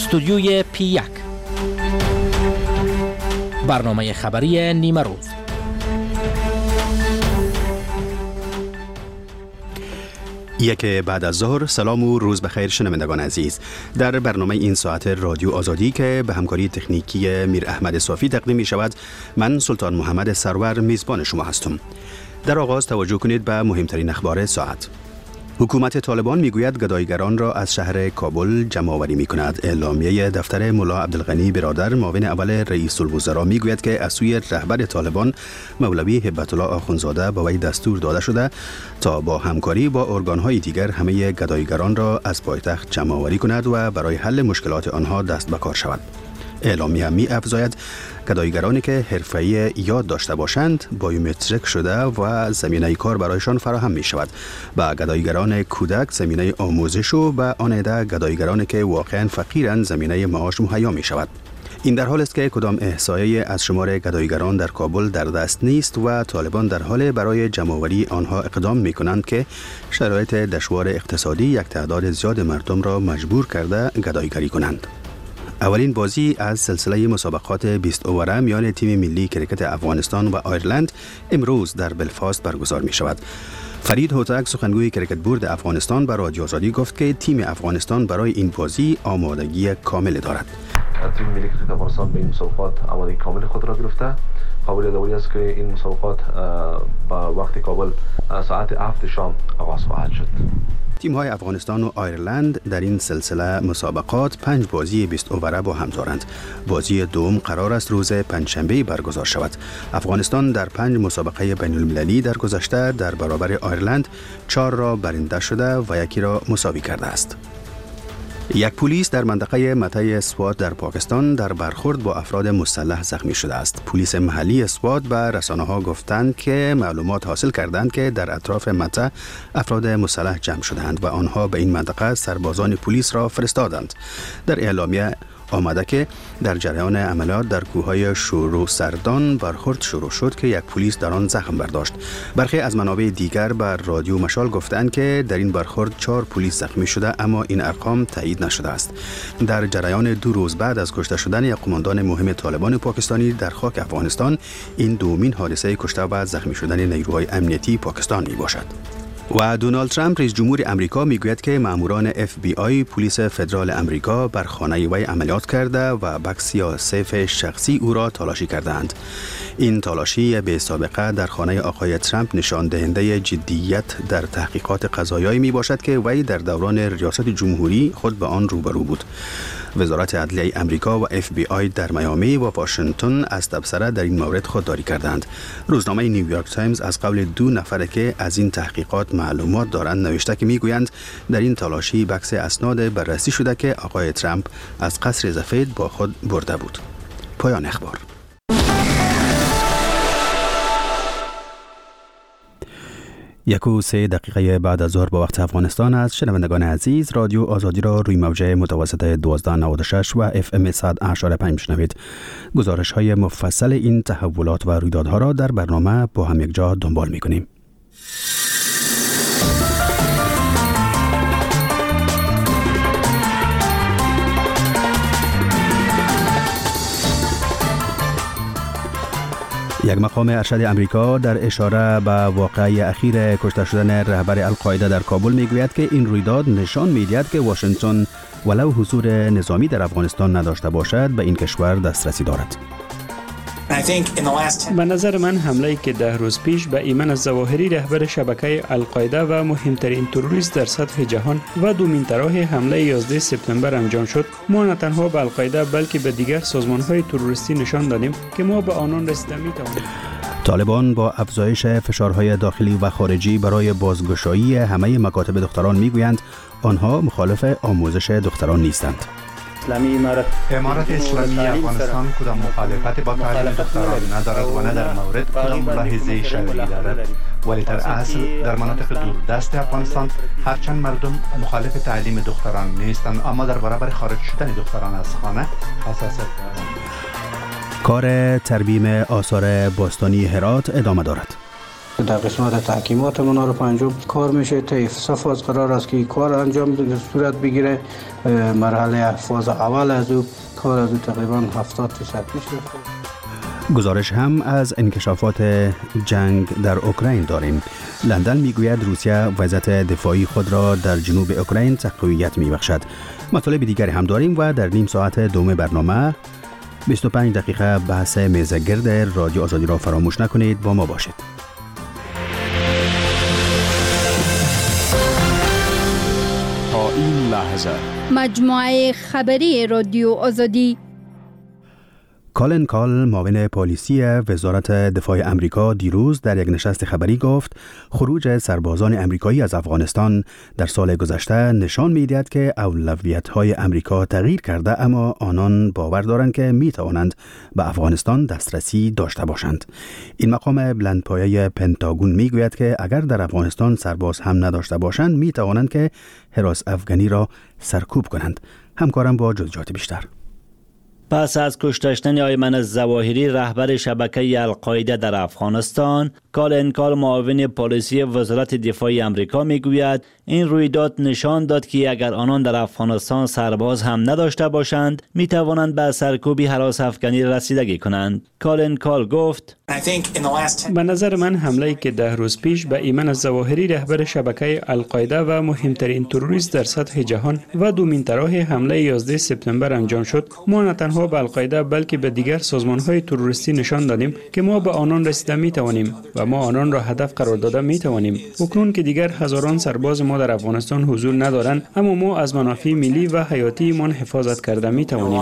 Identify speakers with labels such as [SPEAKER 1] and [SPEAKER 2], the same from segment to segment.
[SPEAKER 1] استودیوی P1 برنامه خبری نیمه روز.
[SPEAKER 2] یک بعد از ظهر. سلام و روز بخیر شنوندگان عزیز. در برنامه این ساعت رادیو آزادی که به همکاری تکنیکی میر احمد صافی تقدیم می شود، من سلطان محمد سرور میزبان شما هستم. در آغاز توجه کنید به مهمترین اخبار ساعت. حکومت طالبان میگوید گداییگران را از شهر کابل جمع آوری می کند. اعلامیه دفتر ملا عبدالغنی برادر معاون اول رئیس الوزراء میگوید که از سوی رهبر طالبان مولوی هبت الله آخوندزاده به وی دستور داده شده تا با همکاری با ارگان‌های دیگر همه گداییگران را از پایتخت جمع آوری کند و برای حل مشکلات آنها دست به کار شود. اعلامیه می افزاید گداییگرانی که حرفه‌ای یاد داشته باشند بایومتریک شده و زمینه کار برایشان فراهم می شود. به گداییگران کودک زمینه آموزش و به آن عده گداییگرانی که واقعا فقیرند زمینه معاش مهیا می شود. این در حال است که کدام احصایه از شمار گداییگران در کابل در دست نیست و طالبان در حال برای جمع‌آوری آنها اقدام می کنند که شرایط دشوار اقتصادی یک تعداد زیاد مردم را مجبور کرده گداییگری کنند. اولین بازی از سلسله مسابقات 20 اووره میان تیم ملی کرکت افغانستان و آیرلند امروز در بلفاست برگزار می شود. فرید هوتک سخنگوی کرکت بورد افغانستان به رادیو آزادی گفت که تیم افغانستان برای این بازی آمادگی کامل دارد.
[SPEAKER 3] تیم ملی کرکت افغانستان به این مسابقات آمادگی کامل خود را گرفته. قابل یادآوری است که این مسابقات با وقت کابل ساعت 7 شام آغاز خواهد شد.
[SPEAKER 2] تیم‌های افغانستان و آیرلند در این سلسله مسابقات 5 بازی 20 اووره با هم دارند. بازی دوم قرار است روز پنجشنبه برگزار شود. افغانستان در 5 مسابقه بین‌المللی در گذشته در برابر آیرلند 4 را برنده شده و یکی را مساوی کرده است. یک پلیس در منطقه مته سوات در پاکستان در برخورد با افراد مسلح زخمی شده است. پلیس محلی سوات به رسانه‌ها گفتند که معلومات حاصل کردند که در اطراف مته افراد مسلح جمع شدند و آنها به این منطقه سربازان پلیس را فرستادند. در اعلامیه آمده که در جریان عملیات در کوههای شورو سردان برخورد شروع شد که یک پلیس در آن زخم برداشت. برخی از منابع دیگر بر رادیو مشال گفتند که در این برخورد 4 پلیس زخمی شده، اما این ارقام تایید نشده است. در جریان 2 روز بعد از کشته شدن یک قماندان مهم طالبان پاکستانی در خاک افغانستان، این دومین حادثه کشته و زخمی شدن نیروهای امنیتی پاکستان می باشد. و دونالد ترامپ رئیس جمهور امریکا میگوید که ماموران FBI پلیس فدرال امریکا بر خانه وی عملیات کرده و بکس یا سیف شخصی او را تلاشی کردند. این تلاشی به سابقه در خانه آقای ترامپ نشان دهنده جدیت در تحقیقات قضایی می باشد که وی در دوران ریاست جمهوری خود به آن روبرو بود. وزارت عدلیه امریکا و FBI در میامی و واشنگتن از تبصره در این مورد خودداری کردند. روزنامه نیویورک تایمز از قول 2 نفر که از این تحقیقات معلومات دارند نوشته که میگویند در این تلاشی بکس اسناد بررسی شده که آقای ترامپ از قصر سفید با خود برده بود. پایان اخبار. 1:03 بعد از ظهر با وقت افغانستان است. شنوندگان عزیز، رادیو آزادی را روی موجه متوسط 1296 و FM 100.5 میشنوید. گزارش های مفصل این تحولات و رویدادها را در برنامه با هم یک جا دنبال می‌کنیم. یک مقام ارشد امریکا در اشاره به واقعه اخیر کشته شدن رهبر القاعده در کابل میگوید که این رویداد نشان می‌دهد که واشنگتن ولو حضور نظامی در افغانستان نداشته باشد به این کشور دسترسی دارد.
[SPEAKER 4] به نظر من حمله‌ای که 10 روز پیش به ایمن الظواهری رهبر شبکه القاعده و مهمترین تروریست در سطح جهان و دومین طرح حمله 11 سپتامبر انجام شد، ما نه تنها به القاعده بلکه به دیگر سازمان‌های تروریستی نشان دادیم که ما به آنان رسیده می‌توانیم.
[SPEAKER 2] طالبان با افزایش فشارهای داخلی و خارجی برای بازگشایی همه مکاتب دختران میگویند آنها مخالف آموزش دختران نیستند.
[SPEAKER 5] امارت اسلامی افغانستان کدام مخالفت با تعلیم دختران ندارد و نه در مورد کدام ملاحظه شرعی دارد، ولی در اصل در مناطق دوردست افغانستان هرچند مردم مخالف تعلیم دختران نیستند، اما در برابر خارج شدن دختران از خانه حساسیت دارند.
[SPEAKER 2] کار ترمیم آثار باستانی هرات ادامه دارد.
[SPEAKER 6] در قسمت تحکیمات منار پنجم کار میشه. طیف صفاز قرار است که کار انجام صورت بگیره. مرحله فاز اول از او کار از او تقریبا 70% پیش رفته.
[SPEAKER 2] گزارش هم از انکشافات جنگ در اوکراین داریم. لندن میگوید روسیه وضعیت دفاعی خود را در جنوب اوکراین تقویت میبخشد. مطالب دیگری هم داریم و در نیم ساعت دوم برنامه 25 دقیقه بحث میزگرد رادیو آزادی را فراموش نکنید، با ما باشید.
[SPEAKER 7] تا این لحظه
[SPEAKER 8] مجموعه خبری رادیو آزادی.
[SPEAKER 2] کالن کال، معاون پلیسی وزارت دفاع امریکا، دیروز در یک نشست خبری گفت خروج سربازان امریکایی از افغانستان در سال گذشته نشان می‌دهد که اولویت‌های امریکا تغییر کرده، اما آنان باور دارند که می‌توانند به افغانستان دسترسی داشته باشند. این مقام بلندپایه پنتاگون می‌گوید که اگر در افغانستان سرباز هم نداشته باشند می‌توانند که حراس افغانی را سرکوب کنند. همکارم با جزئیات بیشتر.
[SPEAKER 9] پس از کشتن ایمن الظواهری رهبر شبکه القاعده در افغانستان، کالن کال معاون پلیسی وزارت دفاع آمریکا میگوید این رویداد نشان داد که اگر آنان در افغانستان سرباز هم نداشته باشند میتوانند به سرکوب هراس افغانی رسیدگی کنند. کالن کال گفت
[SPEAKER 4] به نظر من حمله‌ای که 10 روز پیش به ایمن الظواهری رهبر شبکه القاعده و مهمترین تروریست در سطح جهان و دومین طرح حمله 11 سپتامبر انجام شد، ما نه تنها به القاعده بلکه به دیگر سازمان‌های تروریستی نشان دادیم که ما به آنان رسیده می‌توانیم و ما آنان را هدف قرار داده می‌توانیم. اکنون که دیگر هزاران سرباز ما در افغانستان حضور ندارند، اما ما از منافع ملی و حیاتی ما حفاظت کرده می‌توانیم.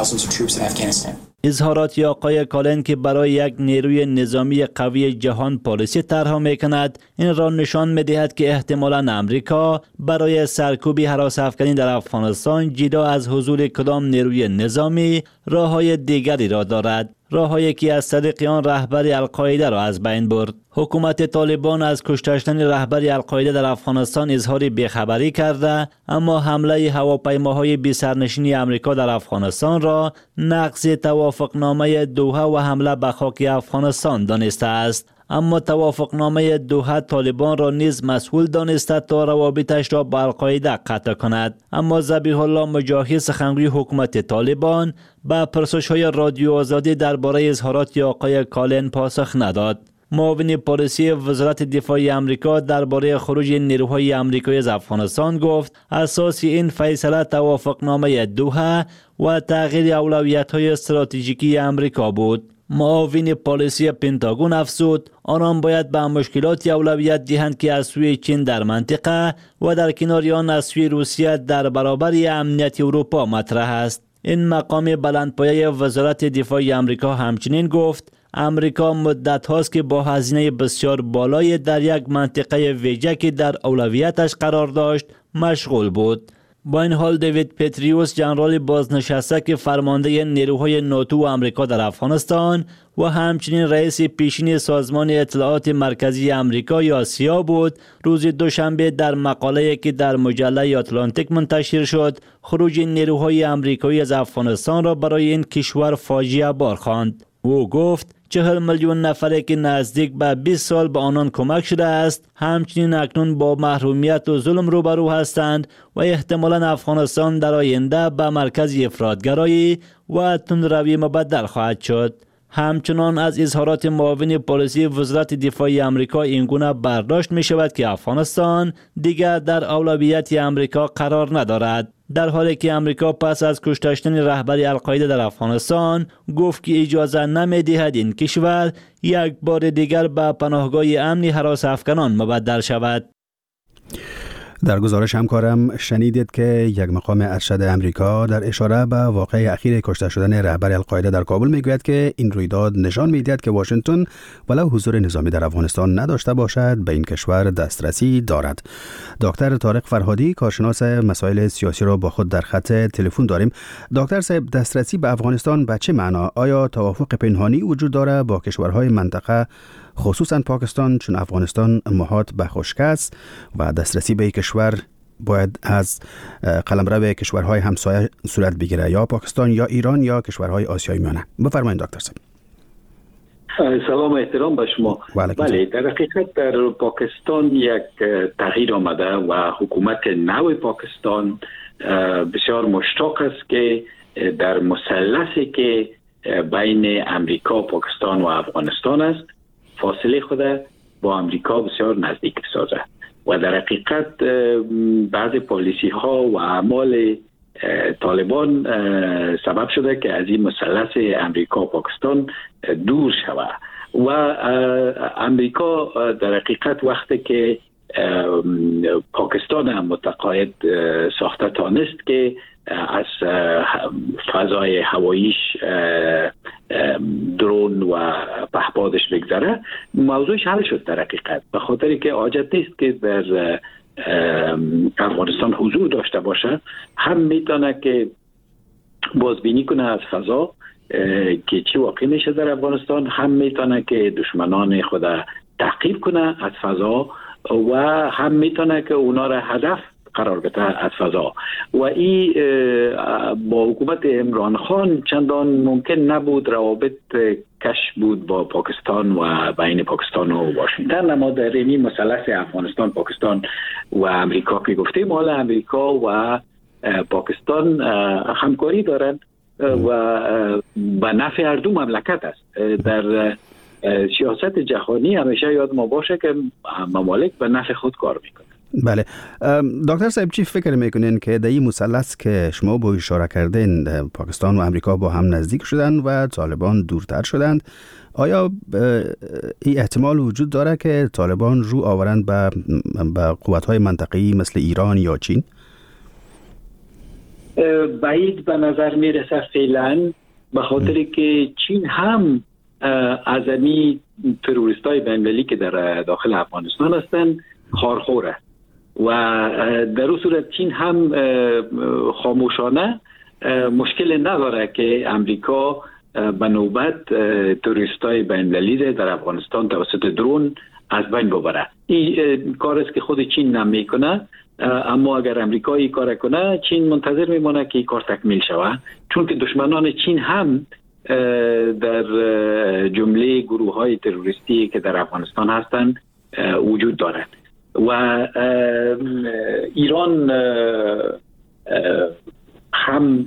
[SPEAKER 9] اظهارات آقای کالن که برای یک نیروی نظامی قوی جهان پالیسی طرح می‌کند، این را نشان می‌دهد که احتمالاً امریکا برای سرکوب هراس افغانی در افغانستان جدا از حضور کدام نیروی نظامی راه‌های دیگری را دارد، راه‌هایی که از طریق آن رهبر القاعده را از بین برد. حکومت طالبان از کشتن رهبر القاعده در افغانستان اظهار بیخبری کرده، اما حمله هواپیماهای بی سرنشین آمریکا در افغانستان را نقض توافقنامه دوحه و حمله به خاک افغانستان دانسته است. اما توافقنامه دوحه طالبان را نیز مسئول دانسته تا روابطش را با القاعده قطع کند. اما ذبیح الله مجاهد، سخنگوی حکومت طالبان، به پرسش‌های رادیو آزادی درباره اظهارات آقای کالن پاسخ نداد. معاون پلیسی وزارت دفاع آمریکا درباره خروج نیروهای آمریکایی از افغانستان گفت اساس این فیصله توافقنامه دوحه و تغییر اولویت‌های استراتژیکی آمریکا بود. معاون پلیسی پنتاگون افزود آنان باید به مشکلات اولویت دهند که از سوی چین در منطقه و در کنار آن از سوی روسیه در برابر امنیت اروپا مطرح است. این مقام بلندپایه وزارت دفاع آمریکا همچنین گفت امریکا مدت هاست که با هزینه بسیار بالای در یک منطقه ویژه که در اولویتش قرار داشت مشغول بود. با این حال دیوید پتریوس، ژنرال بازنشسته که فرمانده نیروهای ناتو و آمریکا در افغانستان و همچنین رئیس پیشین سازمان اطلاعات مرکزی آمریکا یا سیا بود، روز دوشنبه در مقاله‌ای که در مجله آتلانتیک منتشر شد خروج نیروهای آمریکایی از افغانستان را برای این کشور فاجعه بار خواند. او گفت 40 میلیون نفری که نزدیک به 20 سال به آنان کمک شده است همچنین اکنون با محرومیت و ظلم روبرو هستند و احتمالاً افغانستان در آینده به مرکز افراطگرایی و تندروی مبدل خواهد شد. همچنان از اظهارات معاون پلیسی وزارت دفاع آمریکا اینگونه برداشت می شود که افغانستان دیگر در اولویت آمریکا قرار ندارد، در حالی که آمریکا پس از کشتن رهبر القاعده در افغانستان گفت که اجازه نمی دهد این کشور یک بار دیگر به پناهگاه امنی هراس افغانان مبدل شود.
[SPEAKER 2] در گزارش همکارم شنیدید که یک مقام ارشد امریکا در اشاره به واقعه اخیر کشته شدن رهبر القاعده در کابل میگوید که این رویداد نشان میدهد که واشنگتن ولو حضور نظامی در افغانستان نداشته باشد به این کشور دسترسی دارد. دکتر طارق فرهادی، کارشناس مسائل سیاسی را با خود در خط تلفن داریم. دکتر صاحب، دسترسی به افغانستان به چه معنا؟ آیا توافق پنهانی وجود دارد با کشورهای منطقه خصوصا پاکستان، چون افغانستان محاط به خشکی است و دسترسی به کشور باید از قلمرو کشورهای همسایه صورت بگیره، یا پاکستان یا ایران یا کشورهای آسیای میانه؟ بفرمایید دکتر صاحب.
[SPEAKER 10] سلام احترام به شما. بله، در حقیقت در پاکستان یک تغییر آمده و حکومت نو پاکستان بسیار مشتاق است که در مثلثی که بین امریکا، پاکستان و افغانستان است فاصله خود با امریکا بسیار نزدیک بسازد و در حقیقت بعض پالیسی ها و اعمال طالبان سبب شده که از این مثلث امریکا پاکستان دور شود و امریکا در حقیقت وقتی که پاکستان هم متقاعد ساخته تانست که از فضای هواییش درون و پهپادش بگذره، موضوعش حل شد در حقیقت، به خاطری که حاجت نیست که در افغانستان حضور داشته باشه، هم میتونه که بازبینی کنه از فضا که چی واقع میشه در افغانستان، هم میتونه که دشمنان خود تعقیب کنه از فضا و هم میتونه که اونا را هدف قرار بده از فضا و این با حکومت عمران خان چندان ممکن نبود روابط کش بود با پاکستان و بین پاکستان و واشنگتن. اما در این مثلث افغانستان، پاکستان و امریکا که گفتیم، حال امریکا و پاکستان همکاری دارند و به نفع هر دو مملکت است. در سیاست جهانی همیشه یاد ما باشه که ممالک به نفع خود کار میکنه.
[SPEAKER 2] بله دکتر صاحب، چی فکر میکنین که در این مثلث که شما با اشاره کردین پاکستان و امریکا با هم نزدیک شدن و طالبان دورتر شدند، آیا این احتمال وجود داره که طالبان رو آورند به قوت‌های منطقه‌ای مثل ایران یا چین؟
[SPEAKER 10] بعید به نظر میرسه فعلا، به خاطر که چین هم از این تروریستای بین‌المللی که در داخل افغانستان هستند خارخوره و در اون صورت چین هم خاموشانه مشکل نداره که امریکا به نوبت تروریستای بین‌المللی در افغانستان توسط درون از بین ببره. این کار است که خود چین نمیکنه، اما اگر امریکا این کار کنه چین منتظر میمونه که این کار تکمیل شود، چون که دشمنان چین هم در جمله گروه های تروریستی که در افغانستان هستند وجود دارد و ایران هم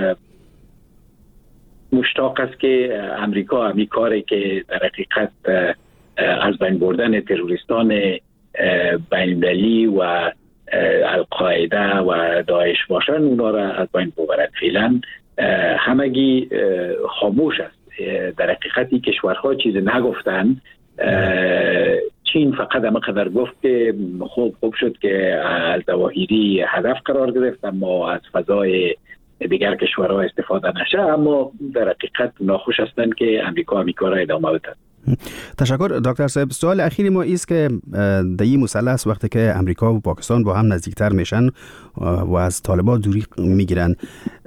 [SPEAKER 10] مشتاق است که امریکا همین کاری که در حقیقت از بین بردن تروریستان بین‌المللی و القاعده و داعش باشن اونا را از بین ببرد. فعلا همگی خاموش است. در حقیقت کشورها چیز نگفتن. چین فقط همه قدر گفت که خوب شد که الظواهری هدف قرار گرفت اما از فضای دیگر کشورها استفاده نشه، اما در حقیقت ناخوش هستند که امریکا را ادامه بده.
[SPEAKER 2] تشکر دکتر صاحب. سوال اخیری ما است که در این مثلث وقتی که امریکا و پاکستان با هم نزدیکتر میشن و از طالبان دوری میگیرن،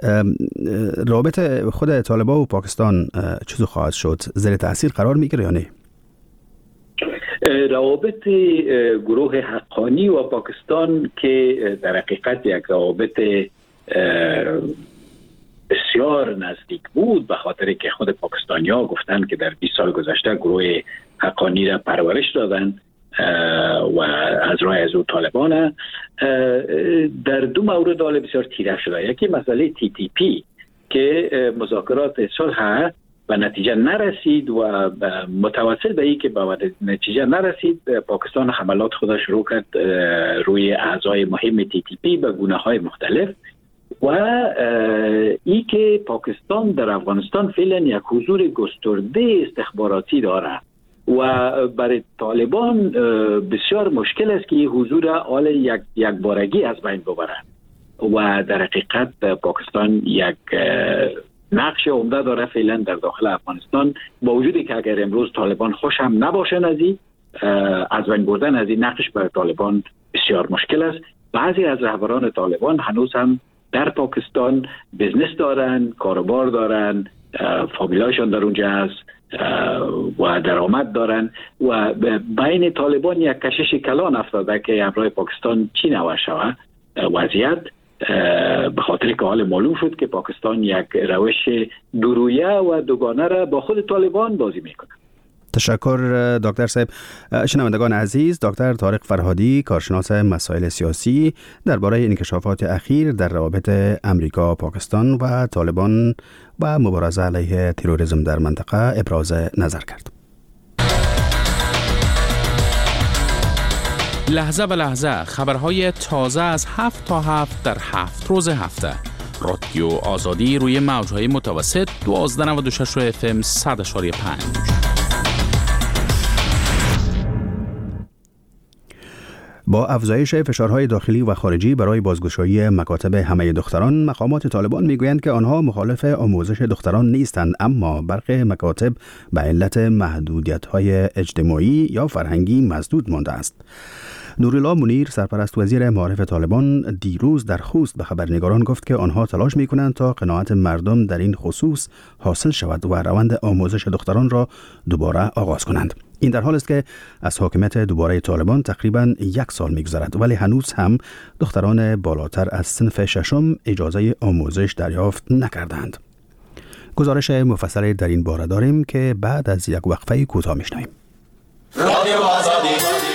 [SPEAKER 2] رابطه خود طالبان و پاکستان چطور خواهد شد؟ زیر تاثیر قرار میگیره یا نه؟
[SPEAKER 10] روابط گروه حقانی و پاکستان که در حقیقت یک روابط بسیار نزدیک بود، به خاطر که خود پاکستانی‌ها گفتن که در 20 سال گذشته گروه حقانی را پرورش دادن و از راه از او طالبان، در دو مورد حال بسیار تیره شده. یکی مسئله TTP که مذاکرات صلح و نتیجه نرسید و متوسل به این که به نتیجه نرسید، پاکستان حملات خودش رو کرد روی اعضای مهم TTP به گونه‌های مختلف و ای که پاکستان در افغانستان فعلا یک حضور گسترده استخباراتی داره و برای طالبان بسیار مشکل است که این حضور آل یک بارگی از بین ببره و در حقیقت پاکستان یک نقش عمده داره فعلا در داخل افغانستان، با وجودی که اگر امروز طالبان خوش هم نباشن از بین بردن از این نقش برای طالبان بسیار مشکل است. بعضی از رهبران طالبان هنوز هم در پاکستان بزنس دارن، کاروبار دارن، فامیلاشون در اونجا هست و درآمد دارن و بین طالبان یک کشش کلان افتاده که همراه پاکستان چی نوع شود وضعیت، به خاطر که حال معلوم شد که پاکستان یک روش دورویه و دوگانه را با خود طالبان بازی میکنه.
[SPEAKER 2] تشکر دکتر صاحب. شنوندگان عزیز، دکتر طارق فرهادی، کارشناس مسائل سیاسی، درباره انکشافات اخیر در روابط امریکا، پاکستان و طالبان و مبارزه علیه تروریسم در منطقه ابراز نظر کرد.
[SPEAKER 1] لحظه به لحظه خبرهای تازه از 7 تا 7 در 7 روز هفته. رادیو آزادی روی موجهای متوسط 1296 FM 100.5.
[SPEAKER 2] با افزایش فشارهای داخلی و خارجی برای بازگشایی مکاتب همه دختران، مقامات طالبان میگویند که آنها مخالف آموزش دختران نیستند، اما برخی مکاتب به علت محدودیت‌های اجتماعی یا فرهنگی مسدود مانده است. نورالله منیر، سرپرست وزیر معارف طالبان، دیروز در خوست به خبرنگاران گفت که آنها تلاش می‌کنند تا قناعت مردم در این خصوص حاصل شود و روند آموزش دختران را دوباره آغاز کنند. این در حال است که از حاکمیت دوباره طالبان تقریباً 1 سال می‌گذرد، ولی هنوز هم دختران بالاتر از صنف ششم اجازه آموزش دریافت نکردند. گزارش مفصلی در این باره داریم که بعد از یک وقفه کوتاه می‌شنویم. رادیو آزادی.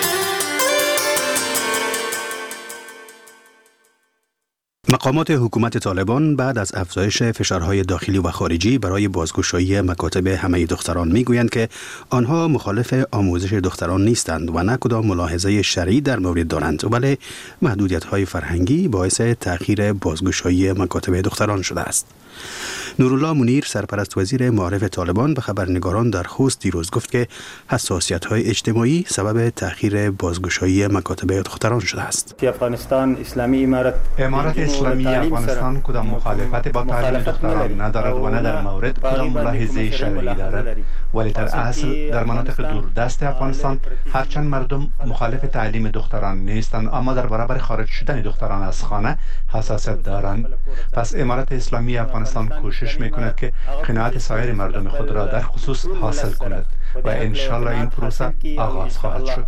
[SPEAKER 2] مقامات حکومت طالبان بعد از افزایش فشارهای داخلی و خارجی برای بازگشایی مکاتب همه دختران میگویند که آنها مخالف آموزش دختران نیستند و نه کدام ملاحظه شرعی در مورد دارند، ولی محدودیت‌های فرهنگی باعث تأخیر بازگشایی مکاتب دختران شده است. نورالله منیر، سرپرست وزیر معارف طالبان، به خبرنگاران در خوست دیروز گفت که حساسیت‌های اجتماعی سبب تأخیر بازگشایی مکاتب دختران شده است.
[SPEAKER 11] افغانستان اسلامی
[SPEAKER 5] امارت اسلامی افغانستان کدام مخالفت با تعلیم دختران ندارد و نه در مورد کدام ملاحظه شرعی دارد، ولی در اصل در مناطق دوردست افغانستان هرچند مردم مخالف تعلیم دختران نیستند، اما در برابر خارج شدن دختران از خانه حساسیت دارند. پس امارت اسلامی افغانستان کوشش میکند که قناعت سایر مردم خود را در خصوص حاصل کند و انشالله این پروسه آغاز خواهد شد.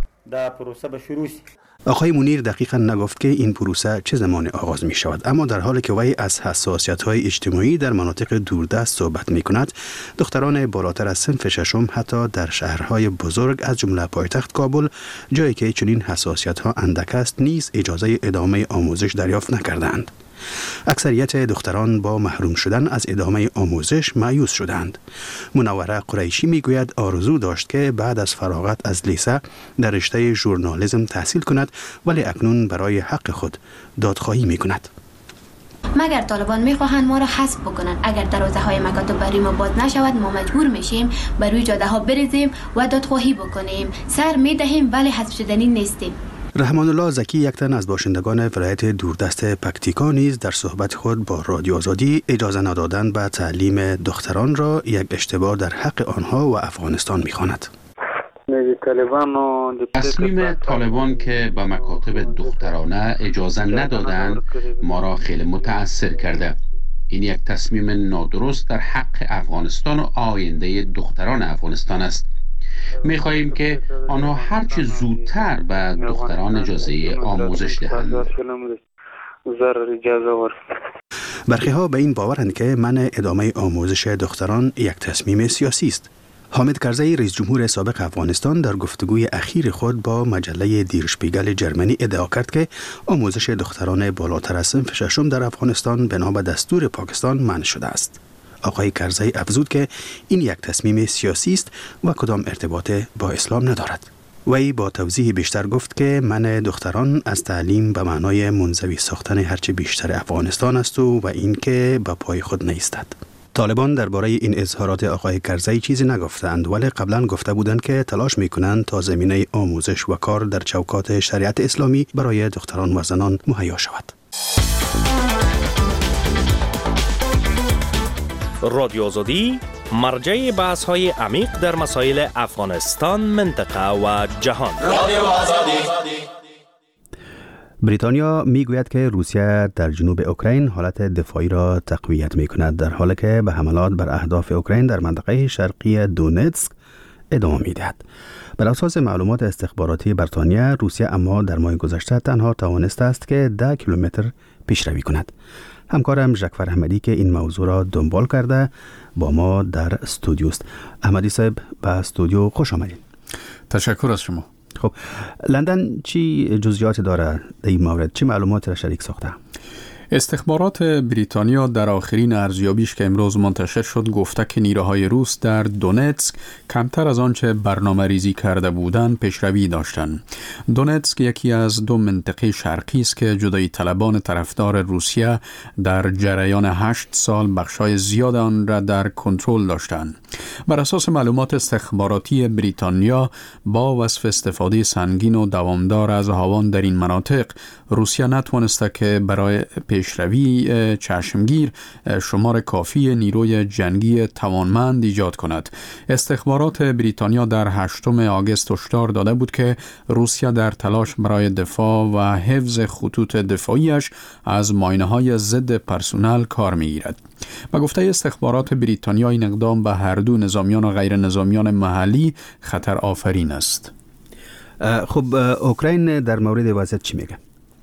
[SPEAKER 5] آقای منیر دقیقا نگفت که این پروسه چه زمان آغاز می شود، اما در حالی که وی از حساسیت‌های اجتماعی در مناطق دوردست صحبت می کند، دختران بالاتر از صنف ششم حتی در شهرهای بزرگ از جمله پایتخت کابل، جایی که چنین حساسیت‌ها اندک است، نیز اجازه ادامه آموزش دریافت نکردند. اکثریت دختران با محروم شدن از ادامه آموزش مایوس شدند. منوره قریشی میگوید آرزو داشت که بعد از فراغت از لیسه در رشته ژورنالیسم تحصیل کند، ولی اکنون برای حق خود دادخواهی میکند.
[SPEAKER 12] مگر طالبان میخواهند ما را حذف بکنند، اگر دروازه های مکاتب برای ما باز نشود، ما مجبور میشیم بر روی جاده ها بریزیم و دادخواهی بکنیم. سر میدهیم ولی حذف شدنی نیستیم.
[SPEAKER 2] رحمان الله زکی، یک تن از باشندگان ولایت دوردست پکتیکا، نیز در صحبت خود با رادیو آزادی اجازه ندادن به تعلیم دختران را یک اشتباه در حق آنها و افغانستان می‌خواند.
[SPEAKER 13] تصمیم طالبان که به مکاتب دخترانه اجازه ندادند ما را خیلی متأثر کرده. این یک تصمیم نادرست در حق افغانستان و آینده دختران افغانستان است. می‌خواهیم که آنها هرچه زودتر به دختران اجازه آموزش دهند.
[SPEAKER 2] برخی ها به این باورند که منع ادامه آموزش دختران یک تصمیم سیاسی است. حامد کرزی، رئیس جمهور سابق افغانستان، در گفتگوی اخیر خود با مجله دیر شپیگل جرمنی ادعا کرد که آموزش دختران بالاتر از صنف ششم در افغانستان بنا به دستور پاکستان منع شده است. آقای کرزی افزود که این یک تصمیم سیاسی است و کدام ارتباط با اسلام ندارد. وی با توضیح بیشتر گفت که منع دختران از تعلیم به معنای منزوی ساختن هرچه بیشتر افغانستان است و این که به پای خود نیستد. طالبان درباره این اظهارات آقای کرزی چیزی نگفتند، ولی قبلا گفته بودند که تلاش می‌کنند تا زمینه آموزش و کار در چوکات شریعت اسلامی برای دختران و زنان مهیا شود.
[SPEAKER 1] رادیو آزادی، مرجع بحث‌های عمیق در مسائل افغانستان، منطقه و جهان. رادیو آزادی.
[SPEAKER 2] بریتانیا میگوید که روسیه در جنوب اوکراین حالت دفاعی را تقویت می‌کند، در حالی که به حملات بر اهداف اوکراین در منطقه شرقی دونتسک ادامه می‌دهد. بر اساس معلومات استخباراتی بریتانیا، روسیه اما در ماه گذشته تنها توانسته است که 10 کیلومتر پیشروی کند. همکارم ژکفر احمدی که این موضوع را دنبال کرده با ما در استودیو است. احمدی صاحب به استودیو خوش آمدید.
[SPEAKER 11] تشکر از شما.
[SPEAKER 2] خب لندن چی جزئیات داره در این مورد؟ چی معلومات را شریک ساخته؟
[SPEAKER 11] استخبارات بریتانیا در آخرین ارزیابیش که امروز منتشر شد گفته که نیروهای روس در دونتسک کمتر از آنچه برنامه ریزی کرده بودند پیشروی داشتند. دونتسک یکی از دو منطقه شرقی است که جدایی طلبان طرفدار روسیه در جریان 8 سال بخشای زیاد آن را در کنترل داشتند. بر اساس معلومات استخباراتی بریتانیا با وصف استفاده سنگین و دوامدار از هاوان در این مناطق، روسیه نتوانسته که برای پیشروی چشمگیر شمار کافی نیروی جنگی توانمند ایجاد کند. استخبارات بریتانیا در 8 آگوست هشدار داده بود که روسیه در تلاش برای دفاع و حفظ خطوط دفاعیش از ماینه‌های ضد پرسونل کار می‌گیرد. با گفته استخبارات بریتانیا این اقدام به هر دو نظامیان و غیر نظامیان محلی خطر آفرین است.
[SPEAKER 2] خب اوکراین در مورد وضعیت چی میگه؟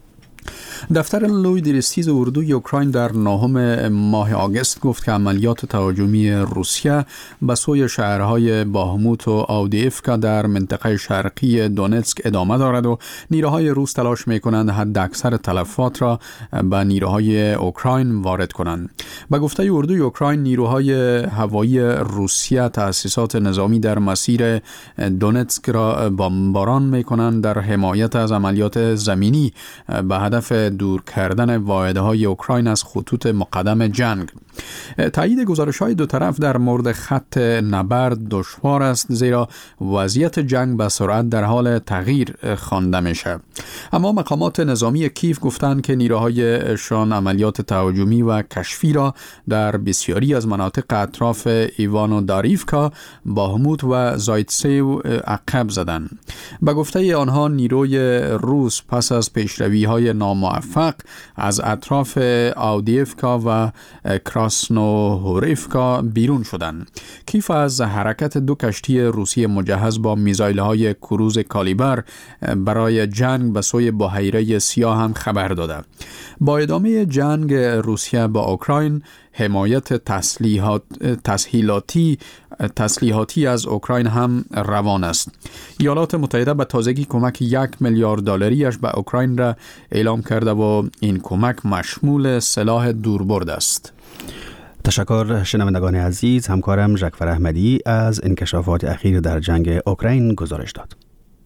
[SPEAKER 11] دفتر لوی درستیز اردوی اوکراین در 9 ماه آگوست گفت که عملیات تهاجمی روسیه به سوی شهرهای باهموت و آودیفکا در منطقه شرقی دونتسک ادامه دارد و نیروهای روس تلاش می‌کنند حداکثر تلفات را به نیروهای اوکراین وارد کنند. به گفته اردوی اوکراین، نیروهای هوایی روسیه تأسیسات نظامی در مسیر دونتسک را بمباران می‌کنند در حمایت از عملیات زمینی به هدف دور کردن واحدهای اوکراین از خطوط مقدم جنگ. تایید گزارش‌های دو طرف در مورد خط نبرد دشوار است، زیرا وضعیت جنگ به سرعت در حال تغییر خوانده میشه. اما مقامات نظامی کیف گفتند که نیروهایشان عملیات تهاجمی و کشفی را در بسیاری از مناطق اطراف ایوانو-داریفکا، باهموت و زایتسیو عقب زدند. به گفته آنها نیروی روس پس از پیشروی‌های ناموفق از اطراف آودیفکا و کراسنوهوریفکا بیرون شدند. کیف از حرکت 2 کشتی روسی مجهز با میزایل‌های کروز کالیبر برای جنگ به سوی بحیره سیاه هم خبر داده. با ادامه جنگ روسیه با اوکراین، حمایت تسلیحاتی از اوکراین هم روان است. ایالات متحده به تازگی کمک 1 میلیارد دلاریش به اوکراین را اعلام کرده و این کمک مشمول سلاح دوربرد است.
[SPEAKER 2] تشکر شنوندگان عزیز. همکارم ژکفر احمدی از انکشافات اخیر در جنگ اوکراین گزارش داد.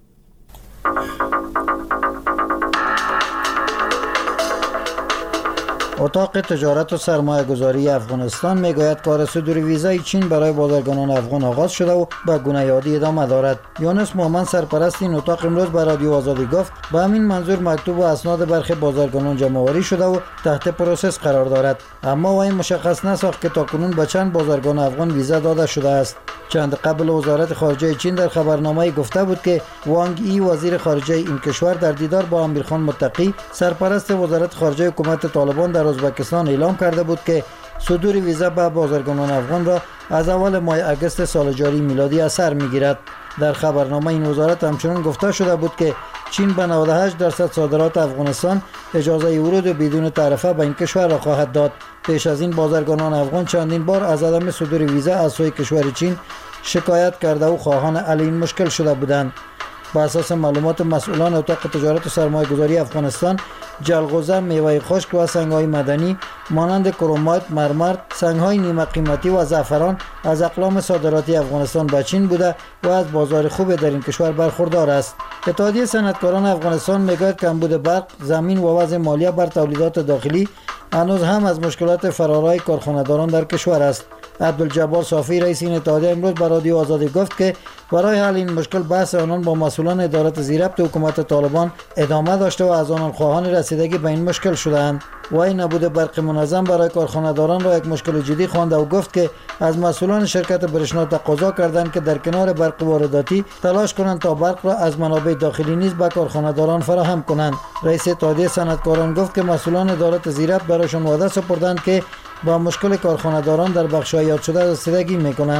[SPEAKER 14] اتاق تجارت و سرمایه گذاری افغانستان میگوید کار صدور ویزای چین برای بازرگانان افغان آغاز شده و به گونه‌یادی ادامه دارد. یونس محمد سرپرست این اتاق امروز به رادیو آزادی گفت به همین منظور مکتوب و اسناد برخی بازرگانان جمع‌آوری شده و تحت پروسس قرار دارد، اما وی مشخص نساخت که تاکنون به چند بازرگان افغان ویزا داده شده است. چند قبل وزارت خارجه چین در خبرنامه‌ای گفته بود که وانگ ای وزیر خارجه این کشور در دیدار با امیرخان متقی سرپرست وزارت خارجه حکومت طالبان در ازبکستان اعلام کرده بود که صدور ویزا به بازرگانان افغان را از اول ماه اگست سال جاری میلادی اثر می‌گیرد. در خبرنامه این وزارت همچنین گفته شده بود که چین به 98% صادرات افغانستان اجازه ورود بدون تعرفه به این کشور را خواهد داد. پیش از این بازرگانان افغان چندین بار از عدم صدور ویزا از سوی کشور چین شکایت کرده و خواهان حل این مشکل شده بودند. بر اساس معلومات مسئولان اتاق تجارت و سرمایه گذاری افغانستان، جلغوزه، میوه خشک و سنگ‌های مدنی مانند کرومایت، مرمر، سنگ‌های نیمه قیمتی و زعفران از اقلام صادراتی افغانستان به چین بوده و از بازار خوب در این کشور برخوردار است. اتحادیه صنعتکاران افغانستان میگوید کمبود برق، زمین و وضع مالیه بر تولیدات داخلی هنوز هم از مشکلات فرارای کارخانه‌داران در کشور است. عبدالجبار صافی رئیس این اتحادیه امروز به رادیو آزادی گفت که برای حل این مشکل بحث آنان با مسئولان ادارات زیربط حکومت طالبان ادامه داشته و از آنان خواهان رسیدگی به این مشکل شدند. وی نبود برق منظم برای کارخانه‌داران را یک مشکل جدی خوانده و گفت که از مسئولان شرکت برشنا تقاضا کردند که در کنار برق وارداتی تلاش کنند تا برق را از منابع داخلی نیز به کارخانه‌داران فراهم کنند. رئیس اتحادیه صنعتکاران گفت که مسئولان ادارات زیربط برایشان وعده سپردند که با مشکل کارخانه‌داران در بخش‌های یاد شده رسیدگی می‌کنند.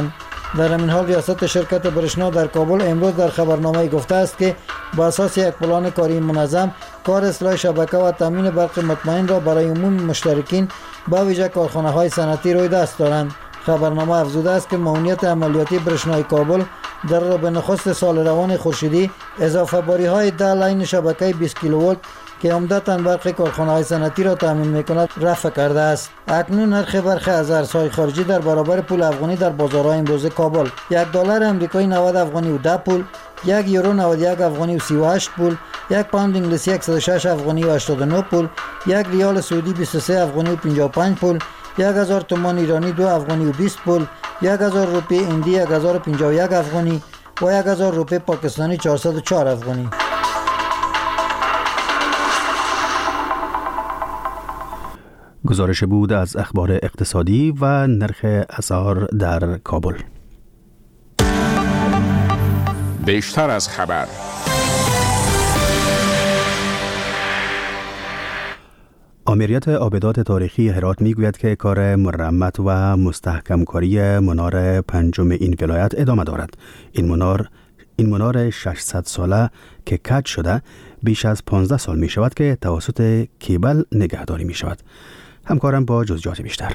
[SPEAKER 14] در همین حال ریاست شرکت برشنا در کابل امروز در خبرنامه گفته است که با اساس یک پلان کاری منظم کار اصلاح شبکه و تامین برق مطمئن را برای عموم مشترکین با ویژه کارخانه‌های صنعتی روی دست دارند. خبرنامه افزوده است که معاونیت عملیاتی برشنای کابل در رابع نخست سال روان خورشیدی اضافه باری‌های 10 لاین شبکه 20 کیلوولت که عمدتاً برق کارخانه‌های صنعتی را تامین می‌کند رفع کرده است. اکنون نرخ برق از ارزهای خارجی در برابر پول افغانی در بازارهای امروزه کابل $1 آمریکایی 90 افغانی و 10 پول، یک یورو 91 افغانی و 38 پول، یک پوند انگلیسی 106 افغانی و 89 پول، یک ریال سعودی 23 افغانی و 55 پول، 1000 تومان ایرانی 2 افغانی و 20 پول، 1000 روپیه هندی 1051 افغانی و 1000 روپیه پاکستانی 404 افغانی.
[SPEAKER 2] گزارش بود از اخبار اقتصادی و نرخ اسعار در کابل.
[SPEAKER 7] بیشتر از خبر.
[SPEAKER 2] آمریت آبدات تاریخی هرات میگوید که کار مرمت و مستحکم کاری منار پنجم این ولایت ادامه دارد. این منار 600 ساله که کج شده بیش از 15 سال می شود که توسط کیبل نگهداری می شود. همکارم با جزئیات بیشتر.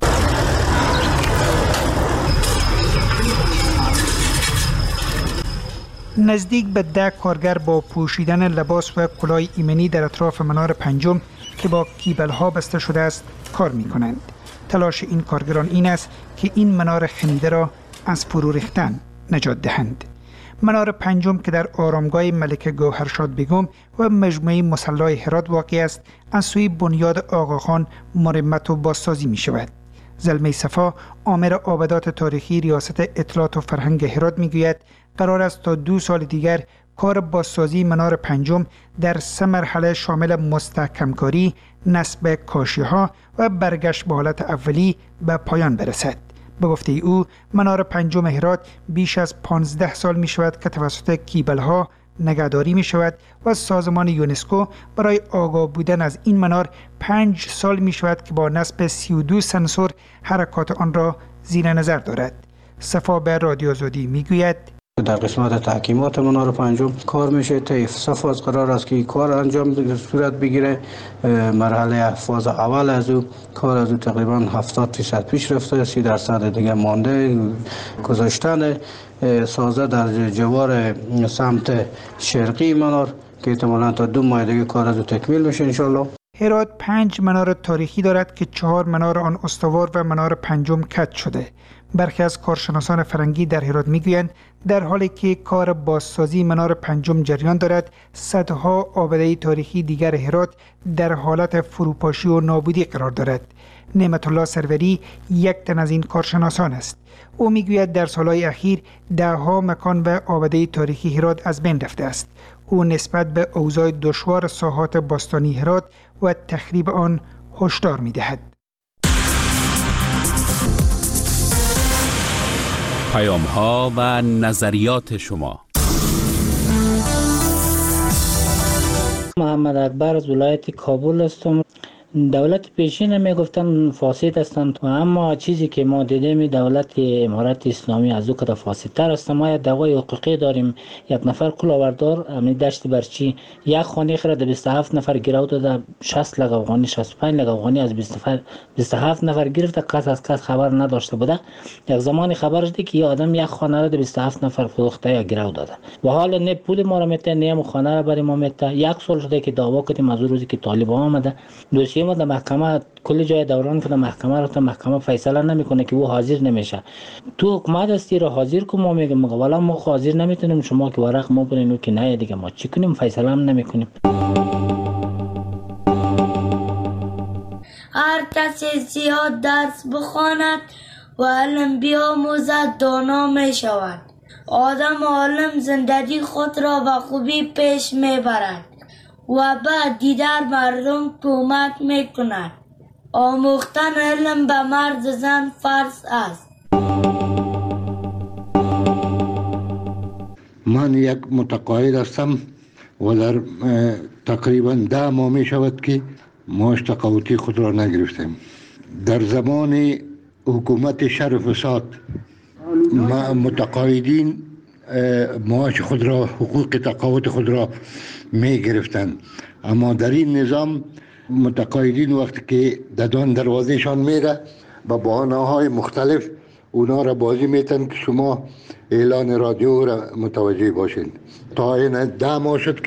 [SPEAKER 15] نزدیک به 10 کارگر با پوشیدن لباس و کلاه ایمنی در اطراف منار پنجم که با کیبل ها بسته شده است کار می کنند. تلاش این کارگران این است که این منار خمیده را از فرو ریختن نجات دهند. منار پنجم که در آرامگاه ملکه گوهرشاد بیگم و مجموعه مصلی هرات واقع است، از سوی بنیاد آقاخان مرمت و بازسازی می شود. زلمه صفا آمر آبدات تاریخی ریاست اطلاعات و فرهنگ هرات می گوید قرار است تا 2 سال دیگر کار بازسازی منار پنجم در 3 مرحله شامل مستحکم کاری، نصب کاشی ها و برگشت به حالت اولی به پایان برسد. به گفته او منار پنجم هرات بیش از 15 سال می شود که توسط کیبل ها نگهداری می شود و سازمان یونسکو برای آگاه بودن از این منار 5 سال می شود که با نصب 32 سنسور حرکات آن را زیر نظر دارد. صفا به رادیو آزادی می گوید
[SPEAKER 6] در قسمت تحکیمات منار پنجم کار میشه طیف صفاز قرار است که کار انجام صورت بگیره. مرحله فاز اول از او کار از او تقریبا 70% پیش رفته، 30% دیگه مانده. گذاشتن سازه در جوار سمت شرقی منار که احتمالاً تا 2 ماه دیگه کار از او تکمیل میشه انشالله.
[SPEAKER 15] هرات 5 منار تاریخی دارد که 4 منار آن استوار و منار پنجم کج شده. برخی از کارشناسان فرنگی در هرات میگویند در حالی که کار بازسازی منار پنجم جریان دارد، صدها آبده تاریخی دیگر هرات در حالت فروپاشی و نابودی قرار دارد. نعمت الله سروری یک تن از این کارشناسان است. او میگوید در سالهای اخیر 10 مکان و آبده تاریخی هرات از بین رفته است. او نسبت به اوضاع دشوار ساحات باستانی هرات و تخریب آن هشدار میدهد.
[SPEAKER 1] پیام ها و نظریات شما.
[SPEAKER 16] محمد اکبر از ولایت کابل هستم. دولت پیشین میگفتن فاسد هستند، اما چیزی که ما دیدیم دولت امارت اسلامی از او کده فاسدتر است. ما یک دعوای حقوقی داریم. یک نفر کلاوردار امید دشت برچی یک خانه خرد 27 نفر گرو داده، 60 لک افغانی 65 لک افغانی از 27 نفر گرفته. کس از کس خبر نداشته بوده. یک زمانی خبر شده که یه آدم یک خانه را 27 نفر فروخته یا گرو داده و حالا نه پول ما را میته نه هم خانه را برای ما میته. یک سال شده که دعوا کردیم از روزی که طالبان آمده. دوسیه ما در محکمه کل جای دوران که در محکمه رفته، محکمه فیصله نمیکنه که او حاضر نمیشه. تو حکومت هستی را حاضر کو، ما میگم والا ما حاضر نمیتونیم، شما که ورق ما برین که نه دیگه ما چی کنیم، فیصله هم نمیکنیم.
[SPEAKER 17] هر کسی زیاد درس بخواند و علم بیاموزد دانا می شود. آدم عالم زندگی خود را به خوبی پیش میبرد و بعد دیگر مردم کمک میکند. آموختن علم به مرد زن فرض است.
[SPEAKER 18] من یک متقاعد هستم و در تقریبا 10 ماه می شود که معاش تقاعدی خود را نگرفتیم. در زمان حکومت شر و فساد متقاعدین معاش خود را، حقوق تقاعد خود را می گرفتند. اما در این نظام متقاعدین وقتی که ددان دروازهشان میره با بهانه‌های مختلف اونا را بازی میتن که شما اعلان رادیو را متوجه باشین. تا این 10 ماه شد